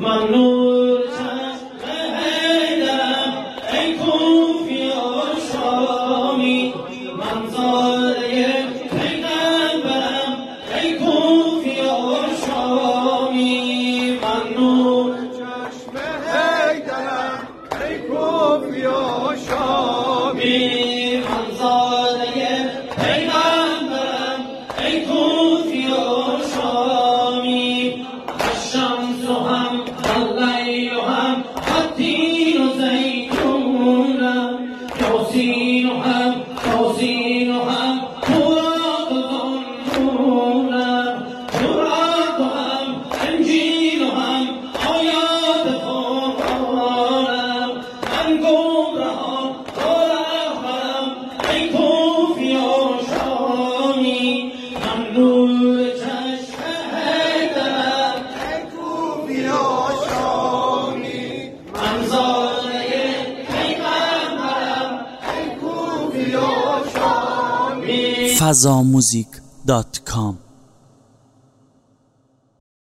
من نور چشم حیدرم ای کوفی و شامی، من زاده پیغمبرم ای کوفی و شامی، من نور چشم حیدرم ای کوفی و شامی، من زاده پیغمبرم ای کوفی و شامی، الشمس هم اللیل هم التین و زیتونم، یاسین هم یاسین هم تورات و ظنونم، تورات هم انجیل هم آیات قرآنم، من گمراه و رهبرم ای کوفی و شامی، من نور چشم حیدرم ای کوفی و شامی، من زاده پیغمبرم ای کوفی و شامی. fazamuzik.com